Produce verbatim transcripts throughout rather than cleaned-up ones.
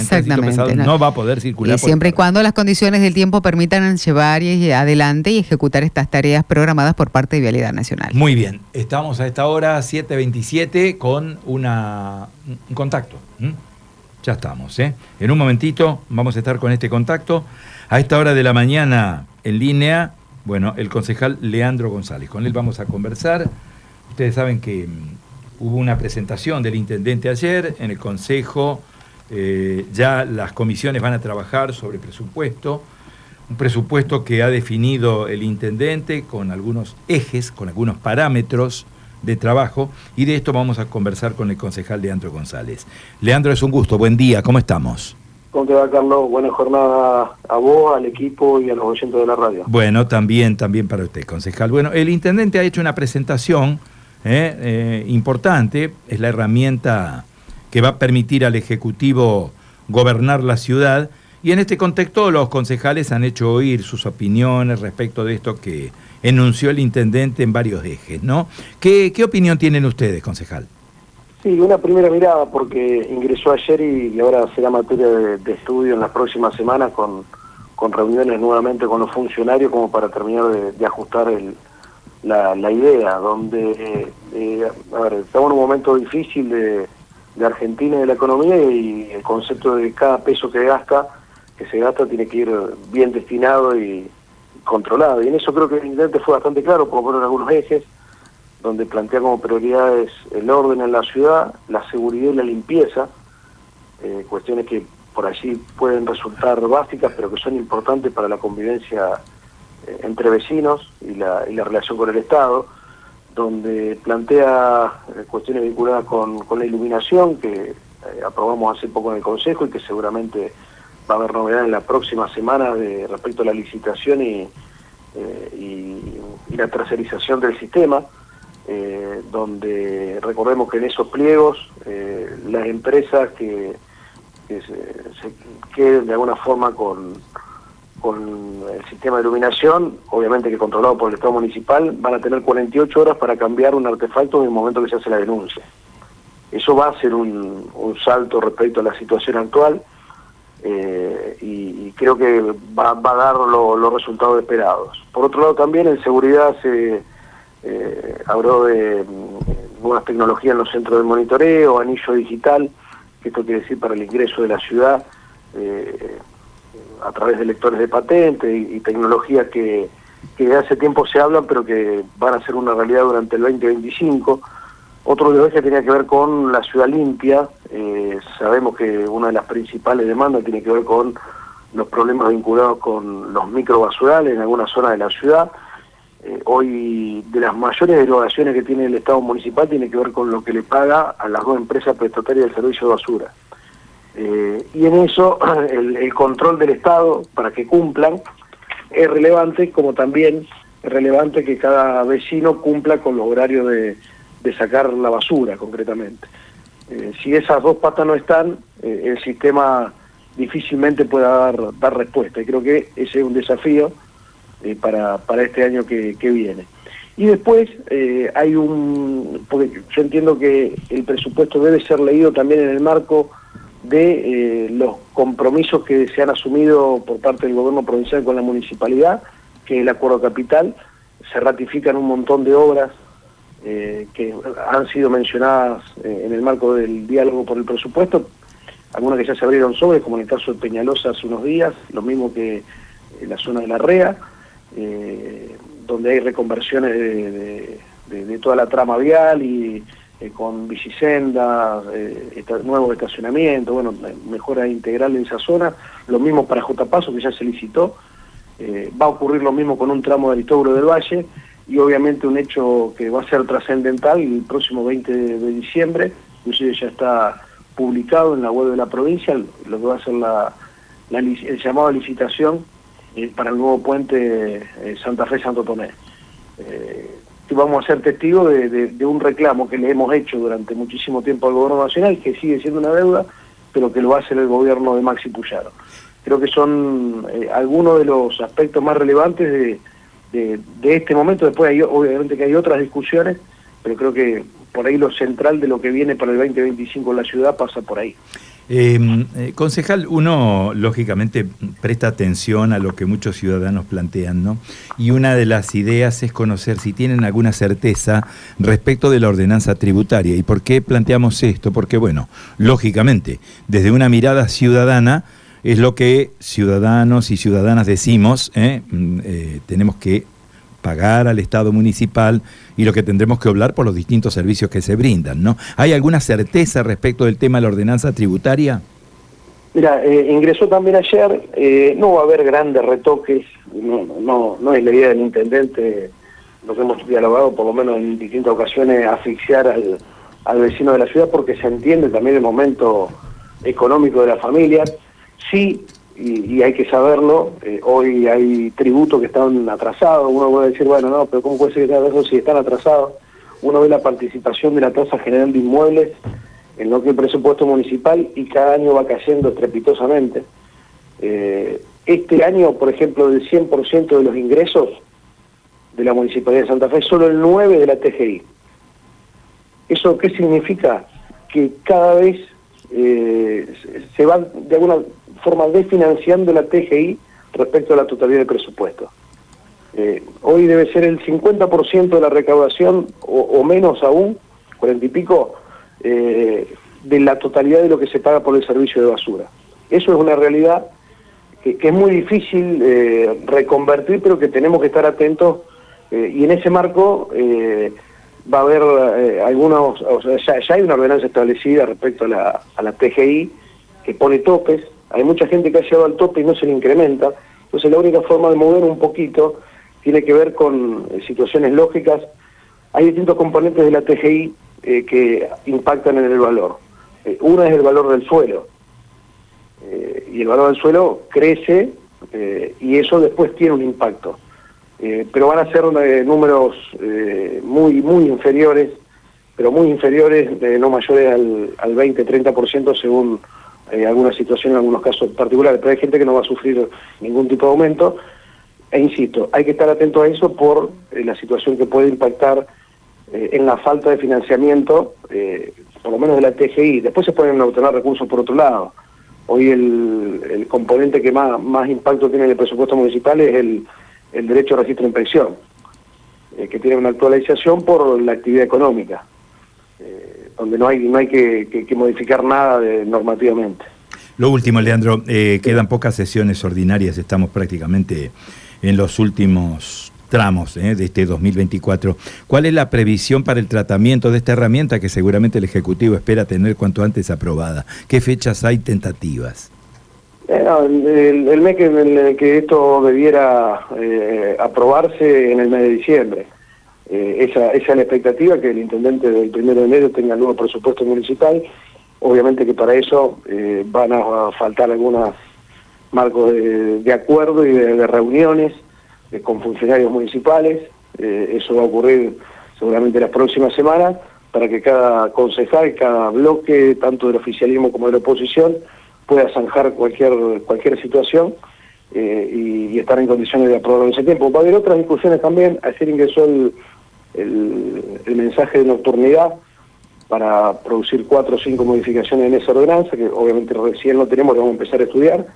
Exactamente. El tránsito pesado no, no va a poder circular. Y siempre y cuando las condiciones del tiempo permitan llevar y adelante y ejecutar estas tareas programadas por parte de Vialidad Nacional. Muy bien, estamos a esta hora, siete veintisiete, con una, un contacto. ¿Mm? Ya estamos, ¿eh? En un momentito vamos a estar con este contacto. A esta hora de la mañana, en línea, bueno, el concejal Leandro González. Con él vamos a conversar. Ustedes saben que um, hubo una presentación del intendente ayer en el Consejo. Eh, ya las comisiones van a trabajar sobre presupuesto. Un presupuesto que ha definido el intendente con algunos ejes, con algunos parámetros de trabajo, y de esto vamos a conversar con el concejal Leandro González. Leandro, es un gusto, buen día, ¿cómo estamos? ¿Cómo te va, Carlos? Buena jornada a vos, al equipo y a los oyentes de la radio. Bueno, también, también para usted, concejal. Bueno, el intendente ha hecho una presentación eh, eh, importante, es la herramienta que va a permitir al Ejecutivo gobernar la ciudad, y en este contexto los concejales han hecho oír sus opiniones respecto de esto que enunció el intendente en varios ejes, ¿no? ¿Qué, qué opinión tienen ustedes, concejal? Sí, una primera mirada, porque ingresó ayer y, y ahora será materia de, de estudio en las próximas semanas con, con reuniones nuevamente con los funcionarios como para terminar de, de ajustar el, la, la idea, donde, eh, eh, a ver, estamos en un momento difícil de, de Argentina y de la economía, y el concepto de cada peso que gasta, que se gasta tiene que ir bien destinado y controlado, y en eso creo que el intendente fue bastante claro, por poner algunos ejes, donde plantea como prioridades el orden en la ciudad, la seguridad y la limpieza, eh, cuestiones que por allí pueden resultar básicas, pero que son importantes para la convivencia eh, entre vecinos y la, y la relación con el Estado, donde plantea eh, cuestiones vinculadas con, con la iluminación, que eh, aprobamos hace poco en el Consejo y que seguramente va a haber novedad en la próxima semana de, respecto a la licitación y, eh, y, y la tercerización del sistema, eh, donde recordemos que en esos pliegos eh, las empresas que, que se, se queden de alguna forma con, con el sistema de iluminación, obviamente que controlado por el Estado municipal, van a tener cuarenta y ocho horas para cambiar un artefacto en el momento que se hace la denuncia. Eso va a ser un, un salto respecto a la situación actual. Eh, y, y creo que va, va a dar lo, los resultados esperados. Por otro lado, también en seguridad se eh, habló de eh, nuevas tecnologías en los centros de monitoreo, anillo digital, que esto quiere decir para el ingreso de la ciudad eh, a través de lectores de patente y, y tecnologías que, que de hace tiempo se hablan, pero que van a ser una realidad durante el veinte veinticinco. Otro de los ejes tenía que ver con la ciudad limpia. Eh, sabemos que una de las principales demandas tiene que ver con los problemas vinculados con los microbasurales en algunas zonas de la ciudad. Eh, hoy, de las mayores erogaciones que tiene el Estado municipal, tiene que ver con lo que le paga a las dos empresas prestatarias del servicio de basura. Eh, y en eso, el, el control del Estado, para que cumplan, es relevante, como también es relevante que cada vecino cumpla con los horarios de de sacar la basura, concretamente. Eh, si esas dos patas no están, eh, el sistema difícilmente pueda dar, dar respuesta, y creo que ese es un desafío eh, para, para este año que, que viene. Y después eh, hay un... porque yo entiendo que el presupuesto debe ser leído también en el marco de eh, los compromisos que se han asumido por parte del gobierno provincial con la municipalidad, que es el acuerdo capital. Se ratifican un montón de obras Eh, que han sido mencionadas eh, en el marco del diálogo por el presupuesto, algunas que ya se abrieron sobre, como en el caso de Peñalosa hace unos días, lo mismo que en la zona de la Rea, eh, donde hay reconversiones de, de, de, de toda la trama vial y eh, con bicisendas, eh, esta, nuevos estacionamientos, bueno, mejora integral en esa zona, lo mismo para J. Paso, que ya se licitó, eh, va a ocurrir lo mismo con un tramo de Aristóbulo del Valle, y obviamente un hecho que va a ser trascendental el próximo veinte de diciembre, inclusive ya está publicado en la web de la provincia, lo que va a ser la, la, el llamado a licitación eh, para el nuevo puente eh, Santa Fe-Santo Tomé. Eh, que vamos a ser testigos de, de, de un reclamo que le hemos hecho durante muchísimo tiempo al gobierno nacional, que sigue siendo una deuda, pero que lo va a hacer el gobierno de Maxi Puyaro. Creo que son eh, algunos de los aspectos más relevantes de De, de este momento. Después hay, obviamente que hay otras discusiones, pero creo que por ahí lo central de lo que viene para el veinte veinticinco en la ciudad pasa por ahí. Eh, eh, concejal, uno lógicamente presta atención a lo que muchos ciudadanos plantean, ¿no? Y una de las ideas es conocer si tienen alguna certeza respecto de la ordenanza tributaria. ¿Y por qué planteamos esto? Porque, bueno, lógicamente, desde una mirada ciudadana, es lo que ciudadanos y ciudadanas decimos, ¿eh? Eh, tenemos que pagar al Estado municipal y lo que tendremos que hablar por los distintos servicios que se brindan, ¿no? ¿Hay alguna certeza respecto del tema de la ordenanza tributaria? Mira, eh, ingresó también ayer, eh, no va a haber grandes retoques, no, no, no es la idea del intendente, lo que hemos dialogado por lo menos en distintas ocasiones, asfixiar al, al vecino de la ciudad, porque se entiende también el momento económico de la familia. Sí, y, y hay que saberlo, eh, hoy hay tributos que están atrasados, uno puede decir, bueno, no, pero ¿cómo puede ser que estén atrasados si están atrasados? Uno ve la participación de la tasa general de inmuebles en lo que es el presupuesto municipal y cada año va cayendo estrepitosamente. Eh, este año, por ejemplo, del cien por ciento de los ingresos de la Municipalidad de Santa Fe, solo el nueve por ciento de la T G I. ¿Eso qué significa? Que cada vez eh, se va de alguna forma desfinanciando la T G I respecto a la totalidad del presupuesto. Eh, hoy debe ser el cincuenta por ciento de la recaudación, o, o menos aún, cuarenta y pico, eh, de la totalidad de lo que se paga por el servicio de basura. Eso es una realidad que, que es muy difícil eh, reconvertir, pero que tenemos que estar atentos, eh, y en ese marco eh, va a haber eh, algunos, o sea, ya, ya hay una ordenanza establecida respecto a la, a la T G I que pone topes. Hay mucha gente que ha llegado al tope y no se le incrementa, entonces la única forma de mover un poquito tiene que ver con eh, situaciones lógicas. Hay distintos componentes de la T G I eh, que impactan en el valor. Eh, una es el valor del suelo, eh, y el valor del suelo crece eh, y eso después tiene un impacto. Eh, pero van a ser eh, números eh, muy, muy inferiores, pero muy inferiores, eh, no mayores al, al veinte, treinta por ciento según eh, alguna situación, en algunos casos particulares, pero hay gente que no va a sufrir ningún tipo de aumento. E insisto, hay que estar atento a eso por eh, la situación que puede impactar eh, en la falta de financiamiento, eh, por lo menos de la T G I. Después se pueden obtener recursos por otro lado. Hoy el, el componente que más, más impacto tiene en el presupuesto municipal es el, el derecho a registro de inspección, eh, que tiene una actualización por la actividad económica, eh, donde no hay, no hay que, que, que modificar nada de, normativamente. Lo último, Leandro, eh, quedan pocas sesiones ordinarias, estamos prácticamente en los últimos tramos eh, de este dos mil veinticuatro. ¿Cuál es la previsión para el tratamiento de esta herramienta que seguramente el Ejecutivo espera tener cuanto antes aprobada? ¿Qué fechas hay tentativas? Eh, no, el, el mes que, el, que esto debiera eh, aprobarse en el mes de diciembre. Eh, esa, esa es la expectativa, que el intendente del primero de enero tenga el nuevo presupuesto municipal. Obviamente que para eso eh, van a faltar algunos marcos de, de acuerdo y de, de reuniones eh, con funcionarios municipales. Eh, eso va a ocurrir seguramente las próximas semanas, para que cada concejal, cada bloque, tanto del oficialismo como de la oposición, pueda zanjar cualquier cualquier situación eh, y, y estar en condiciones de aprobarlo en ese tiempo. Va a haber otras discusiones también. Ayer ingresó el, el, el mensaje de nocturnidad para producir cuatro o cinco modificaciones en esa ordenanza, que obviamente recién lo tenemos, lo vamos a empezar a estudiar,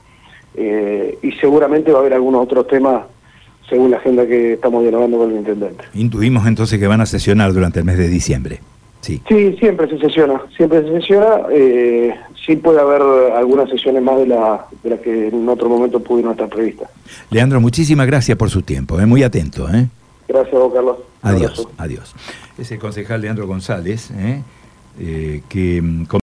eh, y seguramente va a haber algunos otros temas según la agenda que estamos dialogando con el intendente. Intuimos entonces que van a sesionar durante el mes de diciembre. Sí, sí, siempre se sesiona, siempre se sesiona. Eh, sí puede haber algunas sesiones más de las de la que en otro momento pudieron estar previstas. Leandro, muchísimas gracias por su tiempo, ¿eh? Muy atento. ¿eh? Gracias a vos, Carlos. Adiós, adiós. Es el concejal Leandro González, ¿eh? Eh, que